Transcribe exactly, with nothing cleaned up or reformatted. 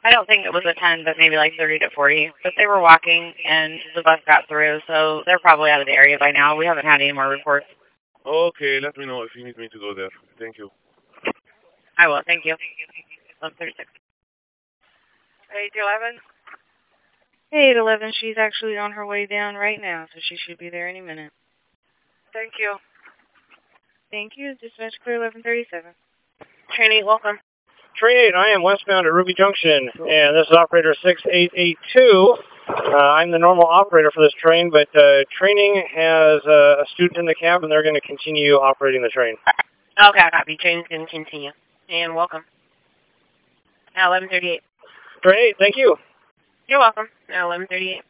I don't think it was a ten, but maybe like thirty to forty. But they were walking, and the bus got through, so they're probably out of the area by now. We haven't had any more reports. Okay, let me know if you need me to go there. Thank you. I will. Thank you. eleven thirty-six. eight eleven? eight eleven. She's actually on her way down right now, so she should be there any minute. Thank you. Thank you. Dispatch clear eleven thirty-seven. Train eight, welcome. Train eight, I am westbound at Ruby Junction, and this is operator six eight eight two. Uh, I'm the normal operator for this train, but uh, training has uh, a student in the cab, and they're going to continue operating the train. Okay, I copy. Train's going to continue. And welcome. Now eleven thirty-eight. Train eight, thank you. You're welcome. Now eleven thirty-eight.